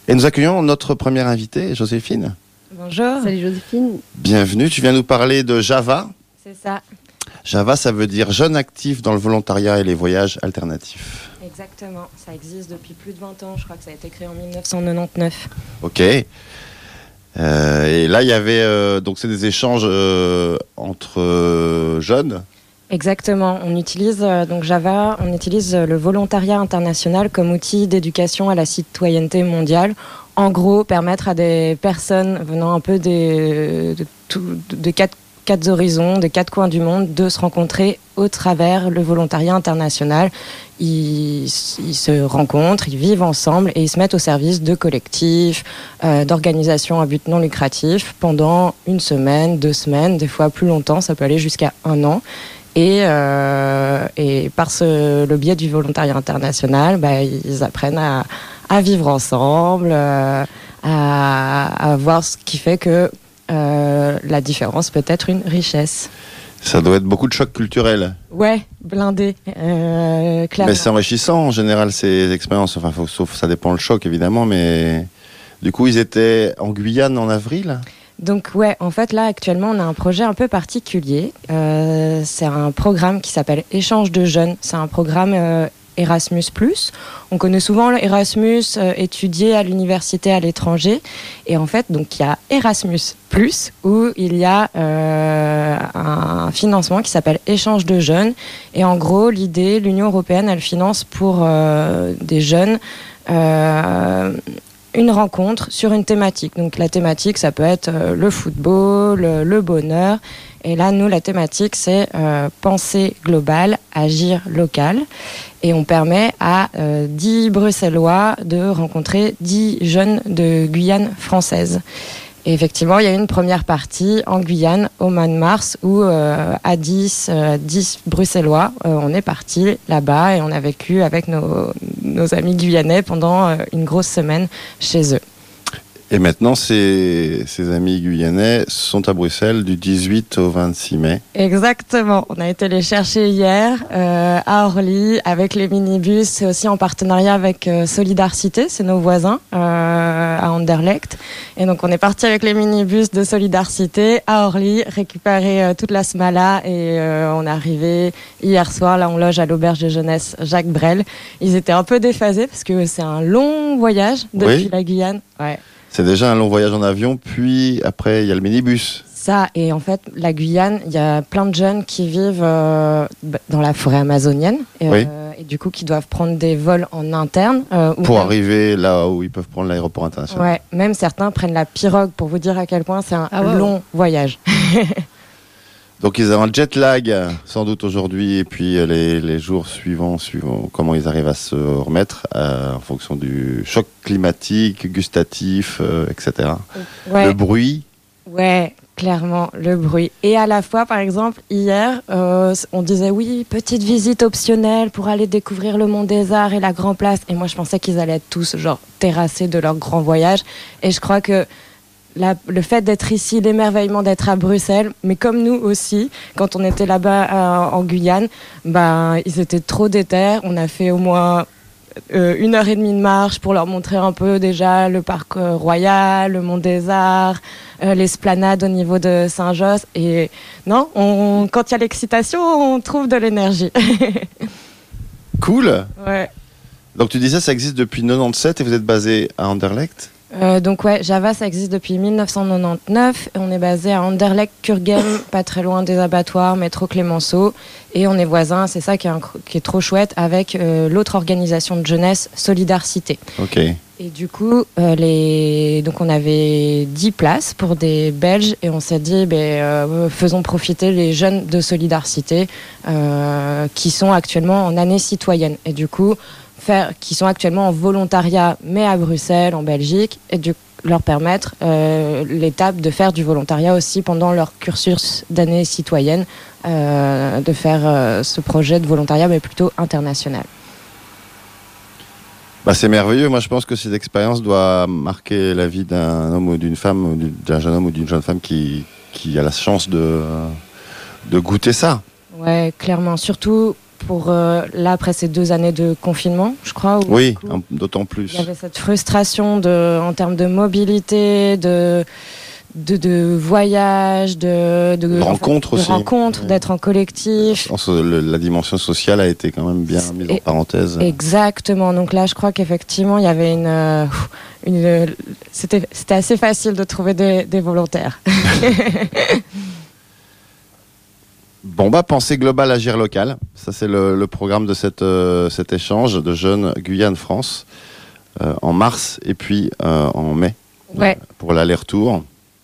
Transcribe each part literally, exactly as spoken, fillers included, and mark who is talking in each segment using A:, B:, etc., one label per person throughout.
A: Et nous accueillons notre première invitée, Joséphine.
B: Bonjour.
C: Salut Joséphine.
A: Bienvenue, tu viens nous parler de Java.
B: C'est ça.
A: Java, ça veut dire jeune actif dans le volontariat et les voyages alternatifs.
B: Exactement, ça existe depuis plus de vingt ans, je crois que ça a été créé en dix-neuf cent quatre-vingt-dix-neuf.
A: Ok. Euh, et là, il y avait, euh, donc c'est des échanges euh, entre euh, jeunes.
B: Exactement, on utilise euh, donc Java, on utilise euh, le volontariat international comme outil d'éducation à la citoyenneté mondiale. En gros, permettre à des personnes venant un peu des, de, tout, de quatre, quatre horizons, des quatre coins du monde, de se rencontrer au travers le volontariat international. Ils, ils se rencontrent, ils vivent ensemble et ils se mettent au service de collectifs, euh, d'organisations à but non lucratif pendant une semaine, deux semaines, des fois plus longtemps, ça peut aller jusqu'à un an. Et, euh, et par ce, le biais du volontariat international, bah, ils apprennent à, à vivre ensemble, euh, à, à voir ce qui fait que euh, la différence peut être une richesse.
A: Ça doit être beaucoup de chocs culturels.
B: Ouais, blindé, euh, clairement.
A: Mais c'est enrichissant en général ces expériences. Enfin, faut, sauf ça dépend le choc évidemment, mais du coup ils étaient en Guyane en avril.
B: Donc ouais, en fait là actuellement on a un projet un peu particulier. Euh, c'est un programme qui s'appelle Échange de jeunes. C'est un programme euh, Erasmus plus. On connaît souvent l'Erasmus euh, étudié à l'université à l'étranger. Et en fait donc il y a Erasmus plus où il y a euh, un financement qui s'appelle Échange de jeunes. Et en gros l'idée, l'Union européenne elle finance pour euh, des jeunes. Euh, une rencontre sur une thématique. Donc la thématique, ça peut être euh, le football, le, le bonheur. Et là, nous, la thématique, c'est euh, penser global, agir local. Et on permet à euh, dix Bruxellois de rencontrer dix jeunes de Guyane française. Et effectivement, il y a eu une première partie en Guyane au mois de mars où euh, à dix, euh, dix Bruxellois, euh, on est parti là-bas et on a vécu avec nos, nos amis guyanais pendant euh, une grosse semaine chez eux.
A: Et maintenant, ces, ces amis guyanais sont à Bruxelles du dix-huit au vingt-six mai.
B: Exactement. On a été les chercher hier euh, à Orly avec les minibus. C'est aussi en partenariat avec euh, Solidarité, c'est nos voisins euh, à Anderlecht. Et donc on est parti avec les minibus de Solidarité à Orly, récupérer euh, toute la smala et euh, on est arrivé hier soir. Là, on loge à l'auberge de jeunesse Jacques Brel. Ils étaient un peu déphasés parce que c'est un long voyage depuis
A: oui.
B: la Guyane. Ouais.
A: C'est déjà un long voyage en avion, puis après il y a le minibus.
B: Ça, et en fait, la Guyane, il y a plein de jeunes qui vivent euh, dans la forêt amazonienne, et,
A: oui.
B: euh, et du coup qui doivent prendre des vols en interne. Euh,
A: pour
B: même...
A: arriver là où ils peuvent prendre l'aéroport international.
B: Ouais, même certains prennent la pirogue pour vous dire à quel point c'est un ah, long wow. voyage.
A: Donc ils ont un jet lag sans doute aujourd'hui et puis les, les jours suivants, suivant comment ils arrivent à se remettre euh, en fonction du choc climatique, gustatif, euh, et cetera.
B: Ouais.
A: Le bruit.
B: Ouais, clairement, le bruit. Et à la fois, par exemple, hier, euh, on disait oui, petite visite optionnelle pour aller découvrir le Mont des Arts et la Grand Place. Et moi, je pensais qu'ils allaient être tous genre terrassés de leur grand voyage. Et je crois que La, le fait d'être ici, l'émerveillement d'être à Bruxelles, mais comme nous aussi, quand on était là-bas euh, en Guyane, bah, ils étaient trop déter. On a fait au moins euh, une heure et demie de marche pour leur montrer un peu déjà le parc euh, royal, le Mont des Arts, euh, l'esplanade au niveau de Saint-Josse. Et non, on, quand il y a l'excitation, on trouve de l'énergie.
A: Cool.
B: Ouais.
A: Donc tu disais ça existe depuis quatre-vingt-dix-sept et vous êtes basé à Anderlecht.
B: Euh, donc ouais, Java ça existe depuis dix-neuf cent quatre-vingt-dix-neuf et on est basé à Anderlecht, Kurgem, pas très loin des abattoirs, métro Clémenceau, et on est voisins, c'est ça qui est, un, qui est trop chouette, avec euh, l'autre organisation de jeunesse Solidarité.
A: Ok.
B: Et du coup, euh, les... donc on avait dix places pour des Belges et on s'est dit, ben, euh, faisons profiter les jeunes de Solidarité euh, qui sont actuellement en année citoyenne. Et du coup, faire, qui sont actuellement en volontariat, mais à Bruxelles, en Belgique, et du, leur permettre euh, l'étape de faire du volontariat aussi pendant leur cursus d'année citoyenne, euh, de faire euh, ce projet de volontariat, mais plutôt international.
A: Bah, c'est merveilleux. Moi, je pense que cette expérience doit marquer la vie d'un homme ou d'une femme, ou d'un jeune homme ou d'une jeune femme qui, qui a la chance de, de goûter ça.
B: Ouais, clairement. Surtout pour euh, là, après ces deux années de confinement, je crois. Où,
A: oui,
B: coup,
A: un, d'autant plus.
B: Il y avait cette frustration de, en termes de mobilité, de, de, de voyage, de, de,
A: de rencontres
B: de
A: aussi.
B: rencontres, ouais. D'être en collectif.
A: Le, la dimension sociale a été quand même bien mise en parenthèse.
B: Exactement. Donc là, je crois qu'effectivement, il y avait une... Euh, une c'était, c'était assez facile de trouver des, des volontaires.
A: Bon, bah, Pensée globale, agir local. Ça, c'est le, le programme de cette, euh, cet échange de jeunes Guyane-France euh, en mars et puis euh, en mai
B: ouais.
A: euh, pour l'aller-retour.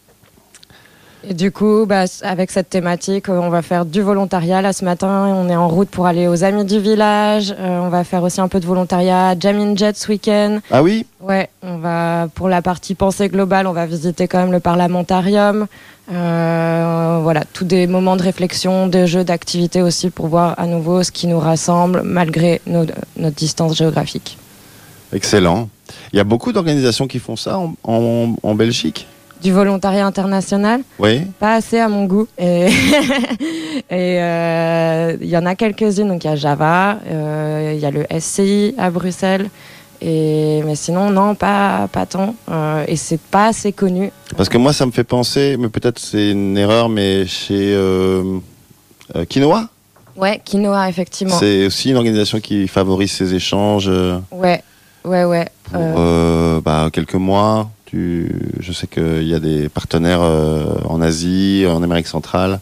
B: Et du coup, bah, avec cette thématique, on va faire du volontariat. Là, ce matin, on est en route pour aller aux Amis du Village. Euh, on va faire aussi un peu de volontariat. Jam in Jet ce week-end.
A: Ah oui ?
B: Ouais, on va, pour la partie pensée globale, on va visiter quand même le Parlementarium. Euh, voilà, tous des moments de réflexion, de jeux, d'activités aussi pour voir à nouveau ce qui nous rassemble malgré nos, notre distance géographique.
A: Excellent. Il y a beaucoup d'organisations qui font ça en, en, en Belgique ?
B: Du volontariat international,
A: oui.
B: Pas assez à mon goût. Et il euh, y en a quelques-unes. Donc il y a Java, il euh, y a le S C I à Bruxelles. Et, mais sinon, non, pas, pas tant. Euh, et c'est pas assez connu.
A: Parce que moi, ça me fait penser, mais peut-être c'est une erreur, mais chez euh, euh, Quinoa.
B: Ouais, Quinoa, effectivement.
A: C'est aussi une organisation qui favorise ces échanges. Euh,
B: ouais, ouais, ouais.
A: Pour euh... Euh, bah, quelques mois. Je sais qu'il y a des partenaires euh, en Asie, en Amérique centrale,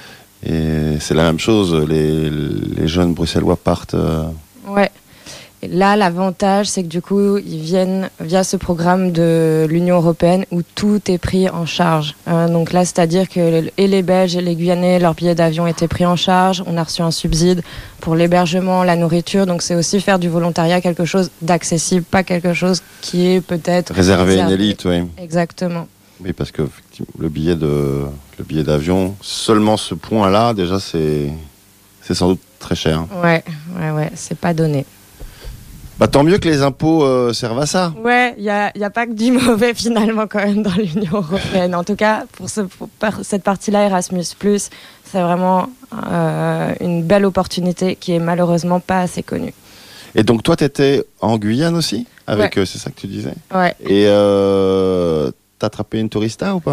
A: et c'est la même chose. Les, les jeunes bruxellois partent. Euh...
B: Ouais. Et là, l'avantage, c'est que du coup, ils viennent via ce programme de l'Union européenne où tout est pris en charge. Euh, donc là, c'est-à-dire que et les Belges et les Guyanais, leurs billets d'avion étaient pris en charge. On a reçu un subside pour l'hébergement, la nourriture. Donc c'est aussi faire du volontariat quelque chose d'accessible, pas quelque chose qui est peut-être
A: réservé à une élite, oui.
B: Exactement.
A: Oui, parce que le billet de le billet d'avion, seulement ce point-là, déjà, c'est c'est sans doute très cher.
B: Ouais, ouais, ouais, c'est pas donné.
A: Bah, tant mieux que les impôts euh, servent à ça.
B: Ouais, il n'y a, y a pas que du mauvais finalement quand même dans l'Union européenne. En tout cas, pour, ce, pour cette partie-là, Erasmus plus, c'est vraiment euh, une belle opportunité qui est malheureusement pas assez connue.
A: Et donc toi, tu étais en Guyane aussi avec,
B: ouais.
A: euh, c'est ça que tu disais ?
B: Ouais.
A: Et euh, t'as attrapé une tourista ou pas ?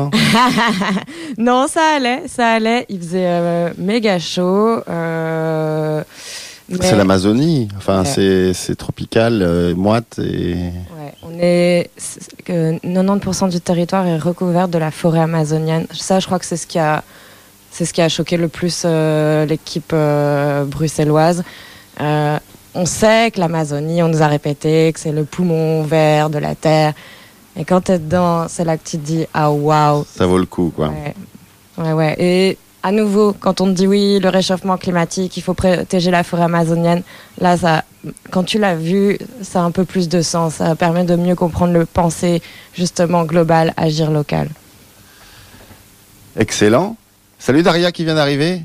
B: Non, ça allait, ça allait. Il faisait euh, méga chaud. Euh...
A: Mais... C'est l'Amazonie, enfin
B: ouais.
A: c'est, c'est tropical, euh, moite et...
B: Ouais, on est... que quatre-vingt-dix pour cent du territoire est recouvert de la forêt amazonienne. Ça, je crois que c'est ce qui a, c'est ce qui a choqué le plus euh, l'équipe euh, bruxelloise. Euh, on sait que l'Amazonie, on nous a répété que c'est le poumon vert de la Terre. Et quand t'es dedans, c'est là que tu te dis « Ah, waouh !»
A: Ça vaut le coup, quoi.
B: Ouais, ouais, ouais. Et... à nouveau, quand on te dit oui, le réchauffement climatique, il faut protéger la forêt amazonienne, là, ça, quand tu l'as vu, ça a un peu plus de sens. Ça permet de mieux comprendre le pensée, justement, global, agir local.
A: Excellent. Salut Daria qui vient d'arriver.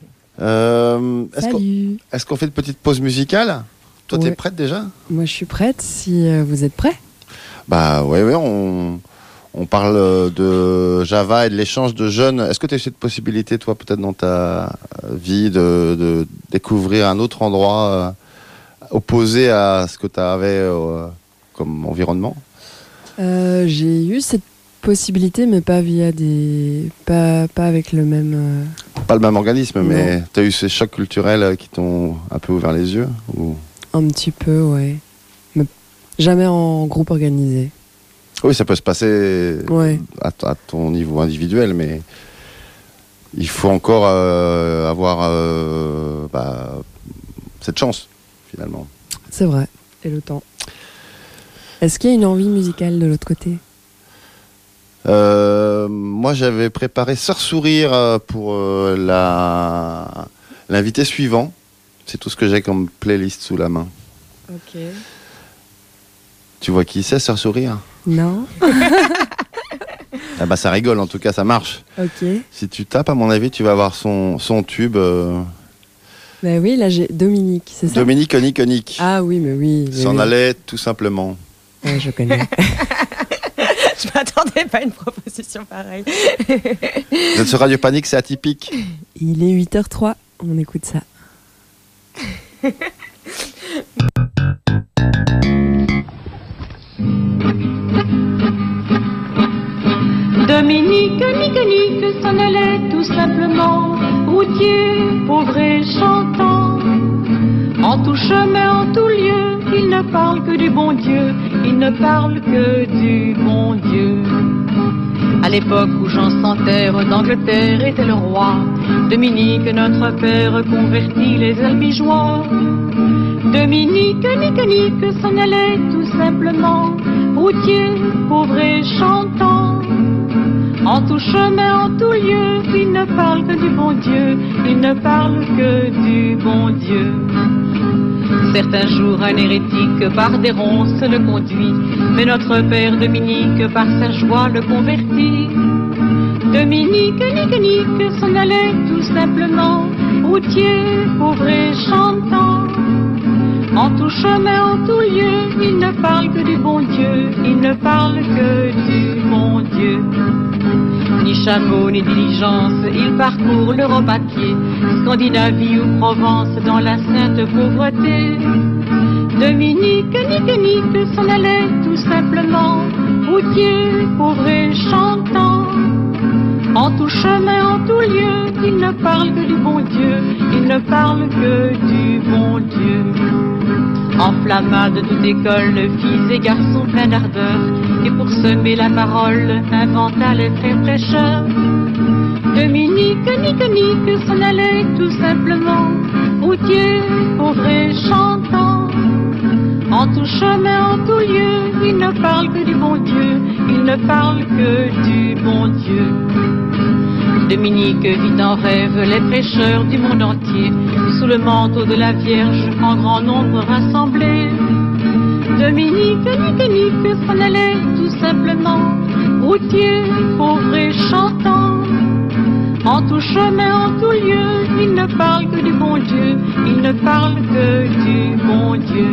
A: Euh, est-ce
C: Salut.
A: Qu'on, est-ce qu'on fait une petite pause musicale ? Toi, ouais. T'es prête déjà ?
C: Moi, je suis prête, si euh, vous êtes prêts.
A: Bah ouais, ouais, on... On parle de Java et de l'échange de jeunes. Est-ce que tu as eu cette possibilité, toi, peut-être dans ta vie, de, de découvrir un autre endroit euh, opposé à ce que tu avais euh, comme environnement ?
C: euh, J'ai eu cette possibilité, mais pas via des... Pas, pas avec le même... Euh...
A: Pas le même organisme, non. Mais tu as eu ces chocs culturels qui t'ont un peu ouvert les yeux ou...
C: Un petit peu, ouais. Mais jamais en groupe organisé.
A: Oui, ça peut se passer
C: ouais.
A: à, t- à ton niveau individuel, mais il faut encore euh, avoir euh, bah, cette chance, finalement.
C: C'est vrai, et le temps. Est-ce qu'il y a une envie musicale de l'autre côté ?
A: euh, Moi, j'avais préparé Sœur Sourire pour euh, la... l'invité suivant. C'est tout ce que j'ai comme playlist sous la main.
C: Ok.
A: Tu vois qui c'est, Sœur Sourire ?
C: Non.
A: Ah bah ça rigole, en tout cas ça marche.
C: Ok.
A: Si tu tapes, à mon avis, tu vas avoir son, son tube. Euh...
C: Bah oui, là j'ai Dominique, c'est ça ?
A: Dominique Onique Onique.
C: Ah oui, mais oui. Mais
A: S'en
C: oui.
A: allait tout simplement.
C: Ouais, je connais.
B: Je m'attendais pas à une proposition pareille.
A: Vous êtes sur Radio Panique, c'est atypique.
C: Il est huit heures zéro trois, on écoute ça.
D: Dominique, Nique, Nique s'en allait tout simplement, routier, pauvre et chantant. En tout chemin, en tout lieu, il ne parle que du bon Dieu, il ne parle que du bon Dieu. À l'époque où Jean sans terre d'Angleterre était le roi, Dominique, notre père, convertit les albigeois. Dominique, Nique, Nique s'en allait tout simplement, routier, pauvre et chantant. En tout chemin, en tout lieu, il ne parle que du bon Dieu, il ne parle que du bon Dieu. Certains jours, un hérétique par des ronces le conduit, mais notre père Dominique, par sa joie, le convertit. Dominique, Nique, Nique s'en allait tout simplement, routier, pauvre et chantant. En tout chemin, en tout lieu, il ne parle que du bon Dieu, il ne parle que du bon Dieu. Ni chameau, ni diligence, il parcourt l'Europe à pied, Scandinavie ou Provence, dans la sainte pauvreté. Dominique, Nique, Nique s'en allait tout simplement, routier, pauvre et chantant. En tout chemin, en tout lieu, il ne parle que du bon Dieu, il ne parle que du bon Dieu. Enflamma de toute école, filles et garçons pleins d'ardeur, et pour semer la parole, inventa les frères prêcheurs. Dominique, Nique, Nique s'en allait tout simplement, routier, pauvre et chantant. En tout chemin, en tout lieu, il ne parle que du bon Dieu, il ne parle que du bon Dieu. Dominique vit en rêve les prêcheurs du monde entier, sous le manteau de la Vierge, en grand nombre rassemblés. Dominique, Nique, Nique s'en allait tout simplement, routier, pauvre et chantant. En tout chemin, en tout lieu, il ne parle que du bon Dieu, il ne parle que du bon Dieu.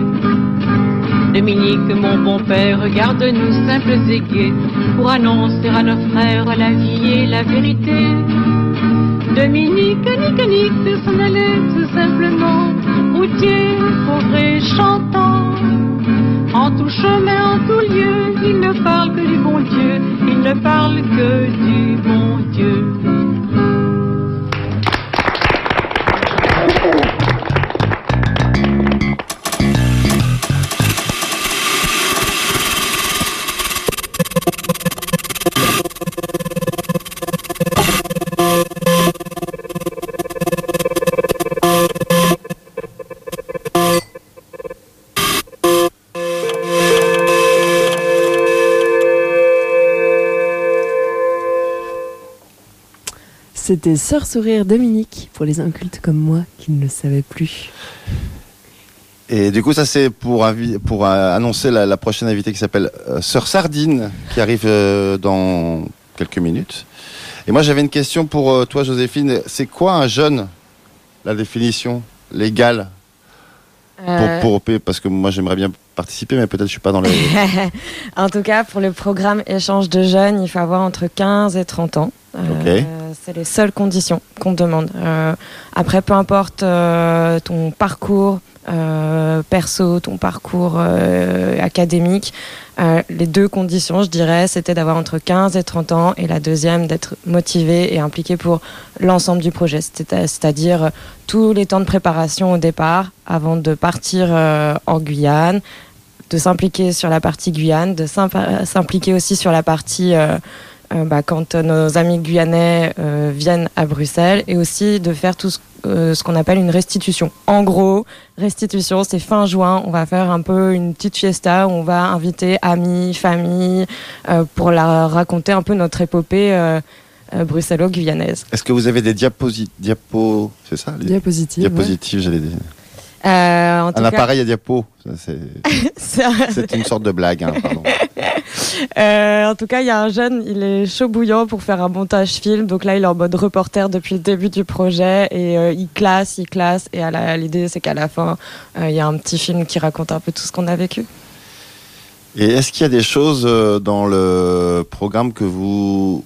D: Dominique, mon bon père, regarde-nous simples et gais, pour annoncer à nos frères la vie et la vérité. Dominique, Nique, Nique s'en allait tout simplement, routier, pauvre et chantant. En tout chemin, en tout lieu, il ne parle que du bon Dieu, il ne parle que du bon Dieu.
C: C'était Sœur Sourire Dominique, pour les incultes comme moi qui ne le savaient plus.
A: Et du coup, ça c'est pour, invi- pour euh, annoncer la, la prochaine invitée qui s'appelle euh, Sœur Sardine, qui arrive euh, dans quelques minutes. Et moi j'avais une question pour euh, toi Joséphine, c'est quoi un jeune, la définition légale
B: Euh,
A: pour, pour, parce que moi j'aimerais bien participer, mais peut-être je suis pas dans les...
B: En tout cas, pour le programme Échange de jeunes, il faut avoir entre quinze et trente ans. Euh,
A: Ok.
B: C'est les seules conditions qu'on demande. Euh, après, peu importe euh, ton parcours euh, perso, ton parcours euh, académique, euh, les deux conditions, je dirais, c'était d'avoir entre quinze et trente ans, et la deuxième, d'être motivé et impliqué pour l'ensemble du projet. C'est- C'est-à-dire tous les temps de préparation au départ, avant de partir euh, en Guyane, de s'impliquer sur la partie Guyane, de s'imp- s'impliquer aussi sur la partie euh, euh, bah, quand nos amis guyanais euh, viennent à Bruxelles, et aussi de faire tout ce, euh, ce qu'on appelle une restitution. En gros, restitution, c'est fin juin, on va faire un peu une petite fiesta où on va inviter amis, famille, euh, pour leur raconter un peu notre épopée euh, euh, bruxello-guyanaise.
A: Est-ce que vous avez des diaposi... diapos, c'est ça les...
C: Diapositive.
A: Diapositives, j'allais dire.
B: Euh, en tout
A: Un
B: cas,
A: appareil à diapo, ça, c'est,
B: c'est un-
A: c'est une sorte de blague, hein, pardon.
B: Euh, en tout cas, il y a un jeune, il est chaud bouillant pour faire un montage film. Donc là, il est en mode reporter depuis le début du projet, et euh, il classe, il classe. Et à la- l'idée, c'est qu'à la fin, euh, il y a un petit film qui raconte un peu tout ce qu'on a vécu.
A: Et est-ce qu'il y a des choses euh, dans le programme que vous...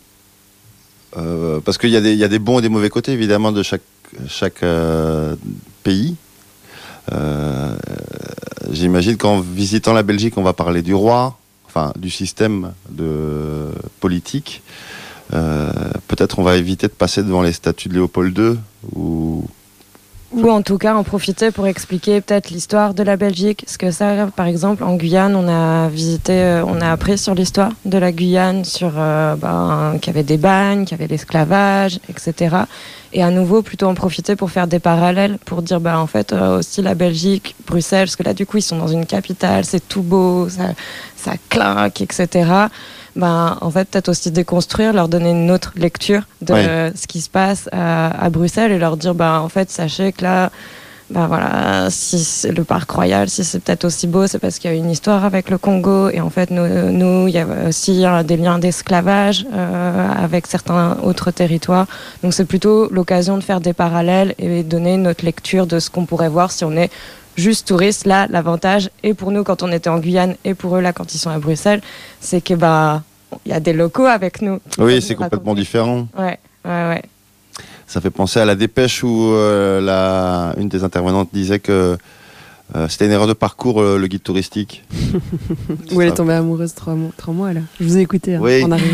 A: euh, parce qu'il y a des, il y a des bons et des mauvais côtés, évidemment, de chaque, chaque euh, pays. Euh, j'imagine qu'en visitant la Belgique, on va parler du roi, enfin du système de politique. Euh, peut-être on va éviter de passer devant les statues de Léopold deux ou...
B: Ou en tout cas en profiter pour expliquer peut-être l'histoire de la Belgique. Parce que ça, par exemple, en Guyane, on a visité, euh, on a appris sur l'histoire de la Guyane, sur euh, ben, qu'il y avait des bagnes, qu'il y avait l'esclavage, et cetera. Et à nouveau, plutôt en profiter pour faire des parallèles, pour dire, bah, en fait, euh, aussi la Belgique, Bruxelles, parce que là, du coup, ils sont dans une capitale, c'est tout beau, ça, ça claque, et cetera. Ben, en fait, peut-être aussi déconstruire, leur donner une autre lecture de
A: ouais.
B: euh, ce qui se passe à, à Bruxelles et leur dire, ben, en fait, sachez que là, ben voilà, si c'est le parc royal, si c'est peut-être aussi beau, c'est parce qu'il y a une histoire avec le Congo. Et en fait, nous, nous il y a aussi euh, des liens d'esclavage euh, avec certains autres territoires. Donc, c'est plutôt l'occasion de faire des parallèles et donner notre lecture de ce qu'on pourrait voir si on est juste touriste. Là, l'avantage, et pour nous quand on était en Guyane, et pour eux là quand ils sont à Bruxelles, c'est que bah il y a des locaux avec nous.
A: Oui, c'est complètement différent.
B: Ouais, ouais, ouais.
A: Ça fait penser à la dépêche où euh, la, une des intervenantes disait que euh, c'était une erreur de parcours, euh, le guide touristique.
C: Où elle est tombée amoureuse trois mois, trois mois là. Je vous ai écouté hein,
A: oui.
C: en arrivant.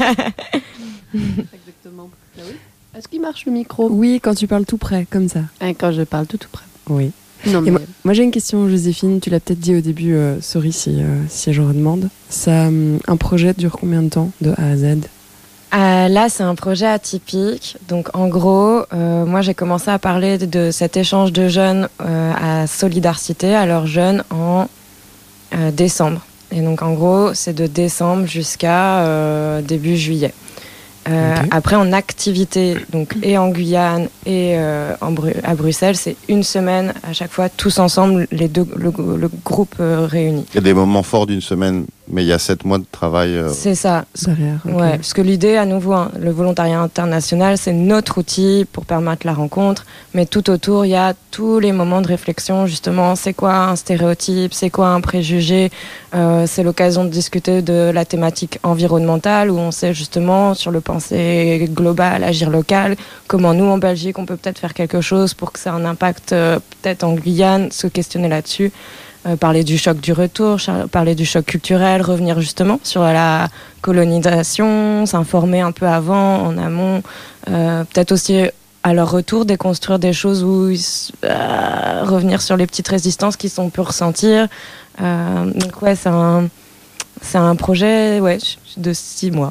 E: Exactement. Ah oui. Est-ce qu'il marche le micro?
C: Oui, quand tu parles tout près, comme ça.
E: Ah, quand je parle tout tout près.
C: Oui.
E: Non, mais...
C: moi, moi j'ai une question, Joséphine, tu l'as peut-être dit au début, euh, sorry si, euh, si je redemande. Ça, um, un projet dure combien de temps, de A à Z?
B: Euh, là, c'est un projet atypique. Donc, en gros, euh, moi, j'ai commencé à parler de, de cet échange de jeunes euh, à Solidarité, à leurs jeunes, en euh, décembre. Et donc, en gros, c'est de décembre jusqu'à euh, début juillet. Euh, okay. Après, en activité, donc et en Guyane et euh, en Bru- à Bruxelles, c'est une semaine à chaque fois, tous ensemble, les deux, le, le groupe euh, réuni.
A: Il y a des moments forts d'une semaine, mais il y a sept mois de travail. Euh...
B: C'est ça.
C: Derrière, okay.
B: Ouais, parce que l'idée, à nouveau, hein, le volontariat international, c'est notre outil pour permettre la rencontre, mais tout autour, il y a tous les moments de réflexion, justement, c'est quoi un stéréotype, c'est quoi un préjugé, euh, c'est l'occasion de discuter de la thématique environnementale, où on sait justement, sur le pensée global, agir local, comment nous, en Belgique, on peut peut-être faire quelque chose pour que ça ait un impact, euh, peut-être en Guyane, se questionner là-dessus. Euh, parler du choc du retour, char- parler du choc culturel, revenir justement sur la colonisation, s'informer un peu avant, en amont, euh, peut-être aussi à leur retour déconstruire des choses où euh, revenir sur les petites résistances qu'ils ont pu ressentir. Euh, donc ouais, c'est un, c'est un projet ouais, de six mois.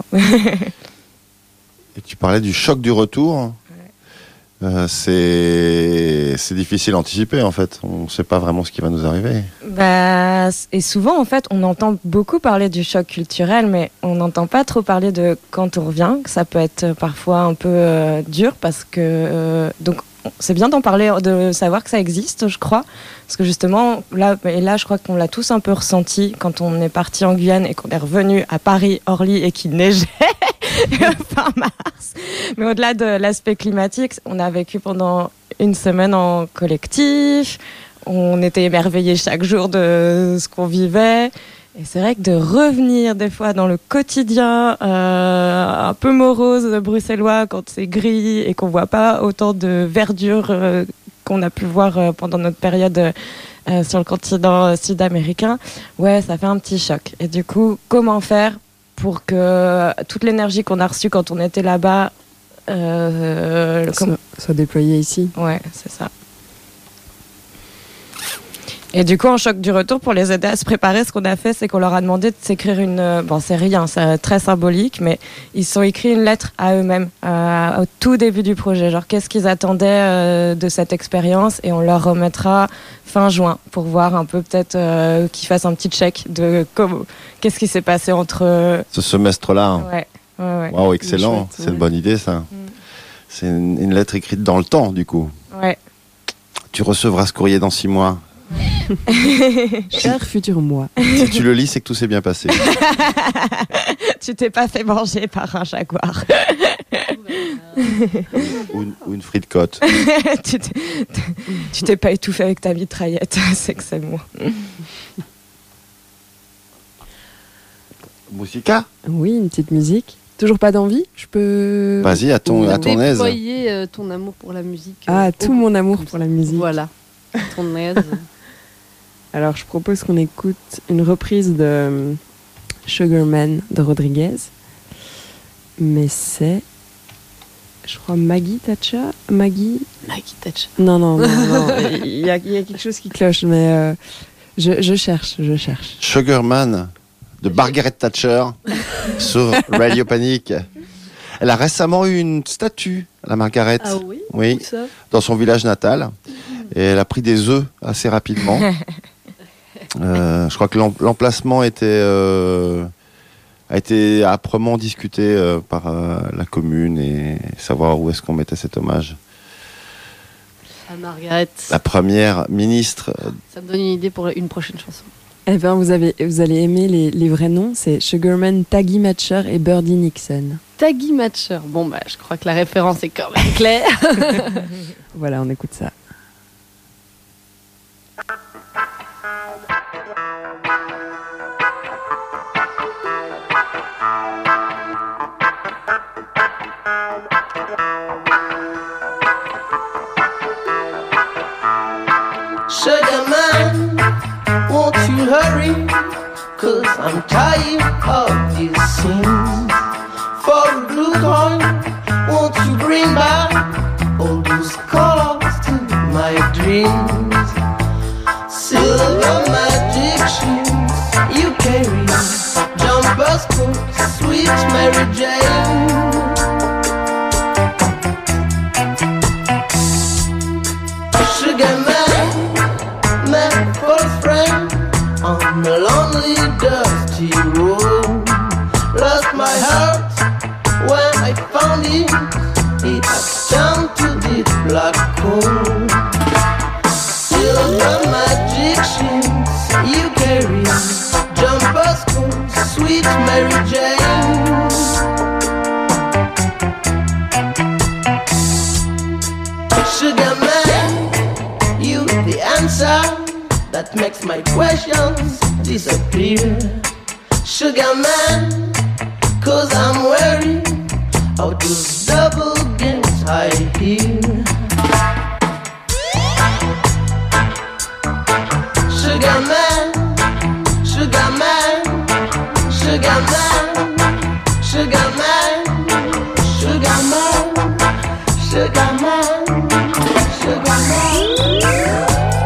A: Et tu parlais du choc du retour. Euh, c'est... c'est difficile à anticiper en fait, on ne sait pas vraiment ce qui va nous arriver.
B: Bah, et souvent en fait on entend beaucoup parler du choc culturel, mais on n'entend pas trop parler de quand on revient, que ça peut être parfois un peu euh, dur parce que euh, donc c'est bien d'en parler, de savoir que ça existe, je crois, parce que justement là, et là je crois qu'on l'a tous un peu ressenti quand on est parti en Guyane et qu'on est revenu à Paris, Orly et qu'il neigeait fin mars. Mais au-delà de l'aspect climatique, on a vécu pendant une semaine en collectif, on était émerveillés chaque jour de ce qu'on vivait. Et c'est vrai que de revenir des fois dans le quotidien euh, un peu morose bruxellois quand c'est gris et qu'on voit pas autant de verdure euh, qu'on a pu voir euh, pendant notre période euh, sur le continent sud-américain, ouais, ça fait un petit choc. Et du coup, comment faire pour que toute l'énergie qu'on a reçue quand on était là-bas euh,
C: soit, comme... soit déployée ici? Ouais,
B: c'est ça. Et du coup, en choc du retour, pour les aider à se préparer, ce qu'on a fait, c'est qu'on leur a demandé de s'écrire une... Bon, c'est rien, c'est très symbolique, mais ils se sont écrits une lettre à eux-mêmes euh, au tout début du projet. Genre, qu'est-ce qu'ils attendaient euh, de cette expérience? Et on leur remettra fin juin pour voir un peu, peut-être, euh, qu'ils fassent un petit check de comment, qu'est-ce qui s'est passé entre...
A: Ce semestre-là. Hein.
B: Ouais. Ouais, ouais.
A: Waouh, excellent.
B: Chouette,
A: c'est
B: ouais.
A: une bonne idée, ça. Mm. C'est une, une lettre écrite dans le temps, du coup.
B: Ouais.
A: Tu recevras ce courrier dans six mois.
C: Cher futur moi.
A: Si tu le lis, c'est que tout s'est bien passé.
B: Tu t'es pas fait manger par un jaguar.
A: ou, une, ou une frite côte.
B: tu, t'es, tu t'es pas étouffé avec ta mitraillette, c'est que c'est moi.
A: Musica?
C: Oui, une petite musique. Toujours pas d'envie? Je peux...
A: Vas-y, à ton, à ton aise.
E: Déployer euh, ton amour pour la musique.
C: Ah,
E: euh,
C: tout mon amour pour la musique.
E: Voilà. ton aide.
C: Alors, je propose qu'on écoute une reprise de Sugar Man de Rodriguez. Mais c'est, je crois, Maggie Thatcher. Maggie
E: Maggie Thatcher.
C: Non, non, non, non. Il y a, il y a quelque chose qui cloche, mais euh, je, je cherche, je cherche.
A: Sugarman de Margaret Thatcher sur Radio Panic. Elle a récemment eu une statue, la Margaret.
E: Ah oui,
A: oui,
E: ça
A: dans son village natal. Et elle a pris des œufs assez rapidement. euh, je crois que l'emplacement était, euh, a été âprement discuté euh, par euh, la commune et savoir où est-ce qu'on mettait cet hommage.
E: À Margaret.
A: La première ministre.
E: Ça me donne une idée pour une prochaine chanson.
C: Eh bien, vous, avez, vous allez aimer les, les vrais noms. C'est Sugarman, Taggy Matcher et Birdie Nixon.
E: Taggy Matcher. Bon, bah, je crois que la référence est quand même claire.
C: Voilà, on écoute ça.
F: Sugar man, won't you hurry? Cause I'm tired of these scenes. For a blue coin, won't you bring back all those colors to my dreams? Silver magic shoes you carry, jumper skirts, sweet Mary Jane. Sugar man, my first friend on a lonely dusty road. Lost my heart when I found it. It had turned to this black hole. Silver magic shoes you carry, jumper skirts, sweet Mary Jane. Sugar man, you the answer that makes my questions disappear. Sugar man, cause I'm worried of those double games I hear. Sugar man, sugar man, sugar man, sugar man, sugar man, sugar man, sugar man.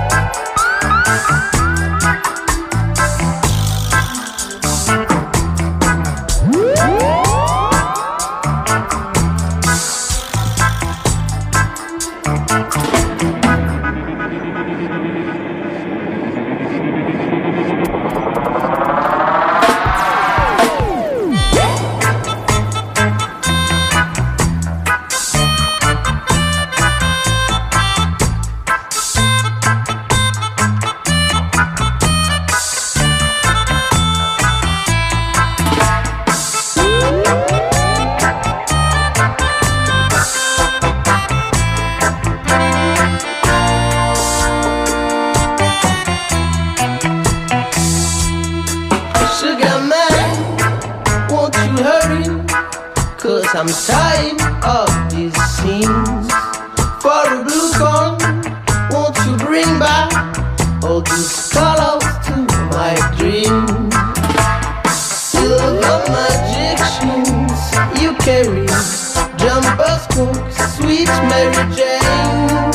F: I'm tired of these scenes. For a blue coin, won't you bring back all these colors to my dreams? Silver magic shoes you carry, jumper skirts, sweet Mary Jane.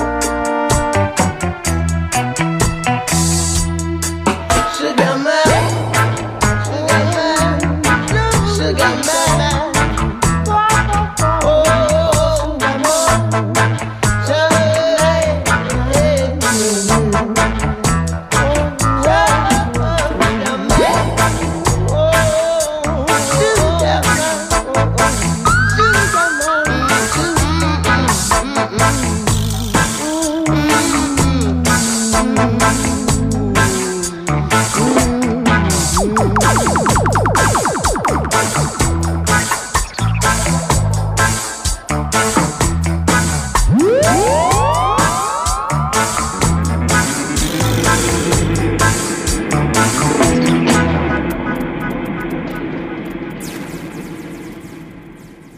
F: Sugar man, sugar man, sugar man.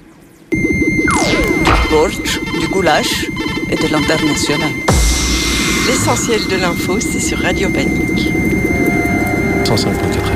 G: Du goulash et de l'international. L'essentiel de l'info, c'est sur Radio Panique.
H: cent cinq point quatre